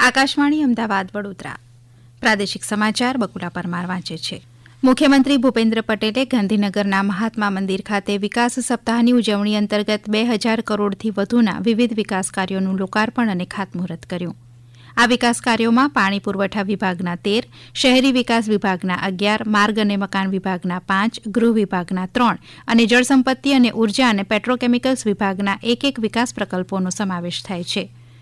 આકાશવાણી અમદાવાદ વડોદરા પ્રાદેશિક સમાચાર બકુલા પરમાર વાંચે છે. મુખ્યમંત્રી ભૂપેન્દ્ર પટેલે ગાંધીનગરના મહાત્મા મંદિર ખાતે વિકાસ સપ્તાહની ઉજવણી અંતર્ગત 2000 કરોડથી વધુના વિવિધ વિકાસ કાર્યોનું લોકાર્પણ અને ખાતમુહૂર્ત કર્યું. આ વિકાસ કાર્યોમાં પાણી પુરવઠા વિભાગના 13, શહેરી વિકાસ વિભાગના 11, માર્ગ અને મકાન વિભાગના 5, ગૃહ વિભાગના 3 અને જળસંપત્તિ અને ઉર્જા અને પેટ્રોકેમિકલ્સ વિભાગના 1 વિકાસ પ્રકલ્પોનો સમાવેશ થાય છે.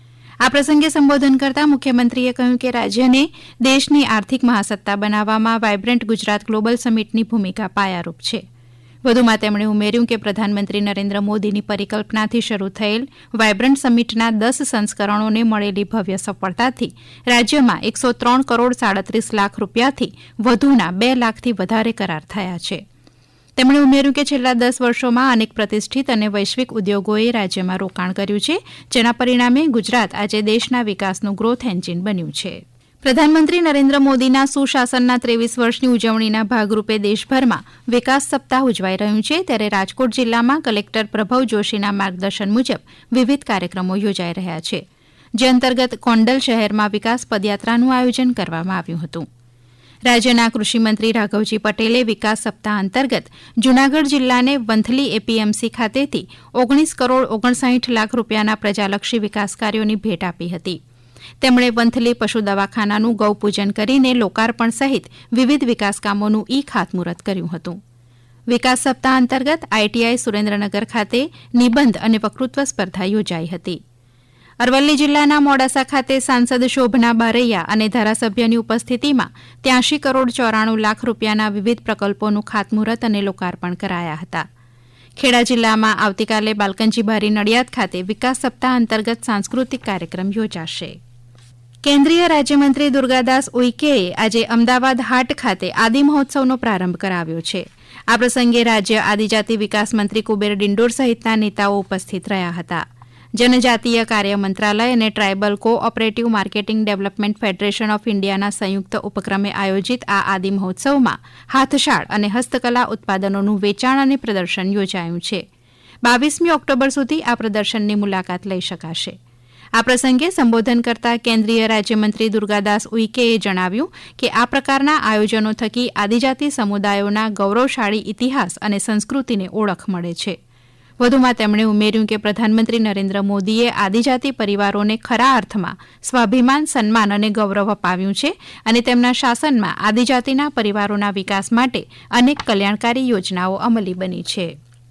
આ પ્રસંગે સંબોધન કરતા મુખ્યમંત્રીએ કહ્યું કે રાજ્યને દેશની આર્થિક મહાસત્તા બનાવવામાં વાયબ્રન્ટ ગુજરાત ગ્લોબલ સમિટની ભૂમિકા પાયારૂપ છે. વધુમાં તેમણે ઉમેર્યું કે પ્રધાનમંત્રી નરેન્દ્ર મોદીની પરિકલ્પનાથી શરૂ થયેલ વાયબ્રન્ટ સમિટના 10 સંસ્કરણોને મળેલી ભવ્ય સફળતાથી રાજ્યમાં 103 કરોડ 37 લાખ રૂપિયાથી વધુના 2 લાખથી વધારે કરાર થયા છે. તેમણે ઉમેર્યું કે છેલ્લા 10 વર્ષોમાં અનેક પ્રતિષ્ઠિત અને વૈશ્વિક ઉદ્યોગોએ રાજ્યમાં રોકાણ કર્યું છે, જેના પરિણામે ગુજરાત આજે દેશના વિકાસનું ગ્રોથ એન્જિન બન્યું છે. પ્રધાનમંત્રી નરેન્દ્ર મોદીના સુશાસનના 23 વર્ષની ઉજવણીના ભાગરૂપે દેશભરમાં વિકાસ સપ્તાહ ઉજવાઈ રહ્યું છે, ત્યારે રાજકોટ જિલ્લામાં કલેક્ટર પ્રભવ જોશીના માર્ગદર્શન મુજબ વિવિધ કાર્યક્રમો યોજાઈ રહ્યા છે, જે અંતર્ગત કોંડલ શહેરમાં વિકાસ પદયાત્રાનું આયોજન કરવામાં આવ્યું હતું. રાજ્યના કૃષિમંત્રી રાઘવજી પટેલે વિકાસ સપ્તાહ અંતર્ગત જૂનાગઢ જિલ્લાને વંથલી એપીએમસી ખાતેથી 19 કરોડ 59 લાખ રૂપિયાના પ્રજાલક્ષી વિકાસ કાર્યોની ભેટ આપી હતી. તેમણે વંથલી પશુ દવાખાનાનું ગૌપૂજન કરીને લોકાર્પણ સહિત વિવિધ વિકાસ કામોનું ખાતમુહૂર્ત કર્યું હતું. વિકાસ સપ્તાહ અંતર્ગત આઈટીઆઈ સુરેન્દ્રનગર ખાતે નિબંધ અને વક્તૃત્વ સ્પર્ધા યોજાઈ હતી. અરવલ્લી જિલ્લાના મોડાસા ખાતે સાંસદ શોભના બારૈયા અને ધારાસભ્યની ઉપસ્થિતિમાં 83 કરોડ 94 લાખ રૂપિયાના વિવિધ પ્રકલ્પોનું ખાતમુહૂર્ત અને લોકાર્પણ કરાયા હતા. ખેડા જિલ્લામાં આવતીકાલે બાલકનજીબારી નડિયાદ ખાતે વિકાસ સપ્તાહ અંતર્ગત સાંસ્કૃતિક કાર્યક્રમ યોજાશે. કેન્દ્રીય રાજ્યમંત્રી દુર્ગાદાસ ઉઇકેએ આજે અમદાવાદ હાટ ખાતે આદિ મહોત્સવનો પ્રારંભ કરાવ્યો છે. આ પ્રસંગે રાજ્ય આદિજાતિ વિકાસ મંત્રી કુબેર ડિંડોર સહિતના નેતાઓ ઉપસ્થિત રહ્યા હતા. જનજાતીય કાર્ય મંત્રાલય અને tribal cooperative marketing development federation of ઇન્ડિયાના સંયુક્ત ઉપક્રમે આયોજિત આ આદિ મહોત્સવમાં હાથશાળ અને હસ્તકલા ઉત્પાદનોનું વેચાણ અને પ્રદર્શન યોજાયું છે. 22મી ઓક્ટોબર સુધી આ પ્રદર્શનની મુલાકાત લઈ શકાશે. આ પ્રસંગે સંબોધન કરતા કેન્દ્રીય રાજ્યમંત્રી દુર્ગાદાસ ઉઇકેએ જણાવ્યું કે આ પ્રકારના આયોજનો થકી આદિજાતિ સમુદાયોના ગૌરવશાળી ઇતિહાસ અને સંસ્કૃતિને ઓળખ મળે છે. વધુમાં તેમણે ઉમેર્યું કે પ્રધાનમંત્રી નરેન્દ્ર મોદીએ આદિજાતિ પરિવારોને ખરા અર્થમાં સ્વાભિમાન, સન્માન અને ગૌરવ અપાવ્યું છે અને તેમના શાસનમાં આદિજાતિના પરિવારોના વિકાસ માટે અનેક કલ્યાણકારી યોજનાઓ અમલી બની છે.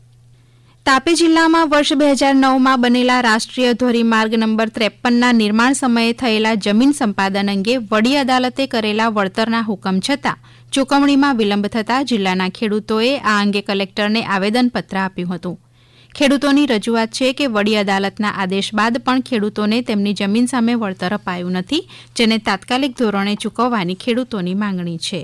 તાપી જિલ્લામાં વર્ષ 2009માં બનેલા રાષ્ટ્રીય ધોરીમાર્ગ નંબર 53ના નિર્માણ સમયે થયેલા જમીન સંપાદન અંગે વડી અદાલતે કરેલા વળતરના હુકમ છતાં ચૂકવણીમાં વિલંબ થતાં જિલ્લાના ખેડૂતોએ આ અંગે કલેક્ટરને આવેદનપત્ર આપ્યું હતું. ખેડૂતોની રજૂઆત છે કે વડી અદાલતના આદેશ બાદ પણ ખેડૂતોને તેમની જમીન સામે વળતર અપાયું નથી, જેને તાત્કાલિક ધોરણે ચૂકવવાની ખેડૂતોની માંગણી છે.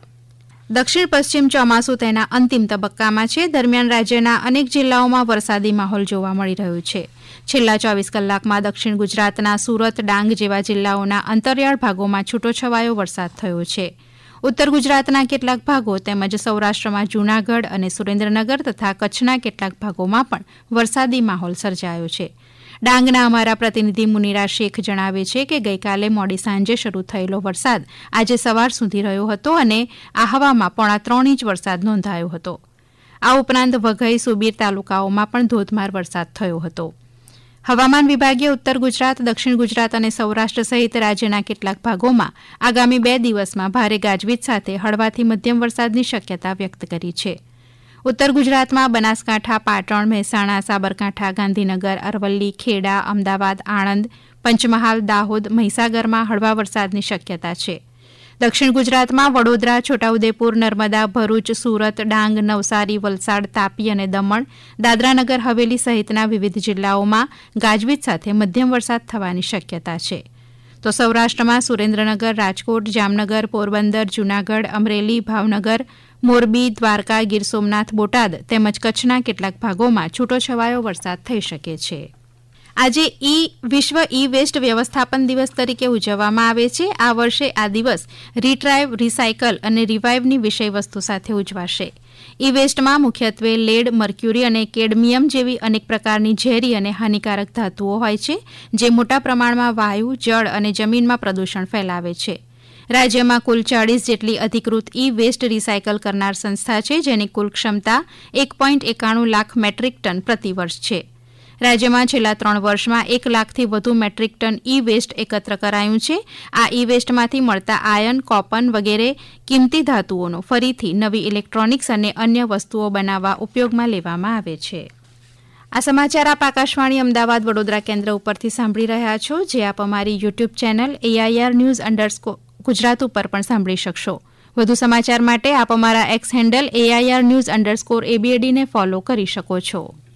દક્ષિણ પશ્ચિમ ચોમાસું તેના અંતિમ તબક્કામાં છે. દરમિયાન રાજ્યના અનેક જિલ્લાઓમાં વરસાદી માહોલ જોવા મળી રહ્યો છે. છેલ્લા 24 કલાકમાં દક્ષિણ ગુજરાતના સુરત, ડાંગ જેવા જિલ્લાઓના અંતરિયાળ ભાગોમાં છૂટોછવાયો વરસાદ થયો છે. ઉત્તર ગુજરાતના કેટલાક ભાગો તેમજ સૌરાષ્ટ્રમાં જૂનાગઢ અને સુરેન્દ્રનગર તથા કચ્છના કેટલાક ભાગોમાં પણ વરસાદી માહોલ સર્જાયો છે. ડાંગના અમારા પ્રતિનિધિ મુનિરા શેખ જણાવે છે કે ગઈકાલે મોડી સાંજે શરૂ થયેલો વરસાદ આજે સવાર સુધી રહ્યો હતો અને આહવામાં 3.5 ઇંચ વરસાદ નોંધાયો હતો. આ ઉપરાંત વઘઈ, સુબીર તાલુકાઓમાં પણ ધોધમાર વરસાદ થયો હતો. હવામાન વિભાગે ઉત્તર ગુજરાત, દક્ષિણ ગુજરાત અને સૌરાષ્ટ્ર સહિત રાજ્યના કેટલાક ભાગોમાં આગામી 2 દિવસમાં ભારે ગાજવીજ સાથે હળવાથી મધ્યમ વરસાદની શક્યતા વ્યક્ત કરી છે. ઉત્તર ગુજરાતમાં બનાસકાંઠા, પાટણ, મહેસાણા, સાબરકાંઠા, ગાંધીનગર, અરવલ્લી, ખેડા, અમદાવાદ, આણંદ, પંચમહાલ, દાહોદ, મહીસાગરમાં હળવા વરસાદની શક્યતા છે. દક્ષિણ ગુજરાતમાં વડોદરા, છોટાઉદેપુર, નર્મદા, ભરૂચ, સુરત, ડાંગ, નવસારી, વલસાડ, તાપી અને દમણ, દાદરાનગર હવેલી સહિતના વિવિધ જિલ્લાઓમાં ગાજવીજ સાથે મધ્યમ વરસાદ થવાની શક્યતા છે. તો સૌરાષ્ટ્રમાં સુરેન્દ્રનગર, રાજકોટ, જામનગર, પોરબંદર, જૂનાગઢ, અમરેલી, ભાવનગર, મોરબી, દ્વારકા, ગીર સોમનાથ, બોટાદ તેમજ કચ્છના કેટલાક ભાગોમાં છૂટોછવાયો વરસાદ થઈ શકે છે. આજે વિશ્વ ઈ વેસ્ટ વ્યવસ્થાપન દિવસ તરીકે ઉજવવામાં આવે છે. આ વર્ષે આ દિવસ રીટ્રાઈવ, રીસાયકલ અને રિવાઇવની વિષયવસ્તુ સાથે ઉજવાશે. ઈ વેસ્ટમાં મુખ્યત્વે લેડ, મર્ક્યુરી અને કેડમિયમ જેવી અનેક પ્રકારની ઝેરી અને હાનિકારક ધાતુઓ હોય છે, જે મોટા પ્રમાણમાં વાયુ, જળ અને જમીનમાં પ્રદૂષણ ફેલાવે છે. રાજ્યમાં કુલ 40 જેટલી અધિકૃત ઈ વેસ્ટ રિસાયકલ કરનાર સંસ્થા છે, જેની કુલ ક્ષમતા 1.91 લાખ મેટ્રિક ટન પ્રતિવર્ષ છે. રાજ્યમાં છેલ્લા 3 વર્ષમાં 1 લાખથી વધુ મેટ્રિક ટન ઈ વેસ્ટ એકત્ર કરાયું છે. આ ઈ વેસ્ટમાંથી મળતા આયર્ન, કોપર વગેરે કિંમતી ધાતુઓનો ફરીથી નવી ઇલેક્ટ્રોનિક્સ અને અન્ય વસ્તુઓ બનાવવા ઉપયોગમાં લેવામાં આવે છે. આ સમાચાર આપ આકાશવાણી અમદાવાદ વડોદરા કેન્દ્ર ઉપરથી સાંભળી રહ્યા છો, જે આપ અમારી YouTube channel AIR News _Gujarat ઉપર પણ સાંભળી શકશો. વધુ સમાચાર માટે આપ અમારા X handle AIR News _ABAD ને ફોલો કરી શકો છો.